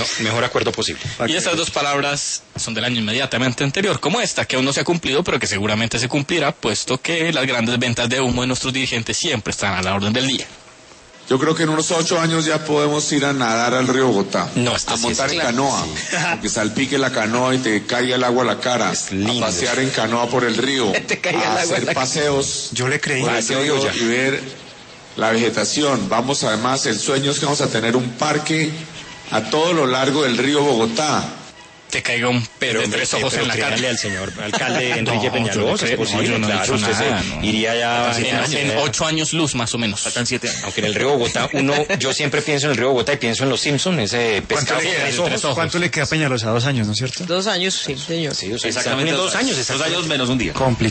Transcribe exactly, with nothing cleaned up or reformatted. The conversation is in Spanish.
mejor acuerdo posible. Y estas dos palabras son del año inmediatamente anterior, como esta, que aún no se ha cumplido, pero que seguramente se cumplirá, puesto que las grandes ventas de humo de nuestros dirigentes siempre están a la orden del día. Yo creo que en unos ocho años ya podemos ir a nadar al río Bogotá, no, a montar sí en claro. canoa, sí. Que salpique la canoa y te caiga el agua a la cara, a pasear en canoa por el río, te a hacer paseos Yo le creí por el río y ver la vegetación. Vamos además, el sueño es que vamos a tener un parque a todo lo largo del río Bogotá. Que caiga un pero de tres ojos pero en la cara. al señor alcalde Enrique no, Peñalosa, es posible, no, no claro, usted nada, se no. iría ya en, años, en ¿eh? ocho años luz más o menos. Faltan siete años. Aunque en el río Bogotá, uno, yo siempre pienso en el río Bogotá y pienso en los Simpsons, ese pescado ¿Cuánto, de le tres queda, ojos. ojos. ¿Cuánto le queda a Peñalosa? Dos años, ¿no es cierto? Dos años, sí, señor. Sí, o sea, exactamente dos años. Dos años menos un día. Complicado.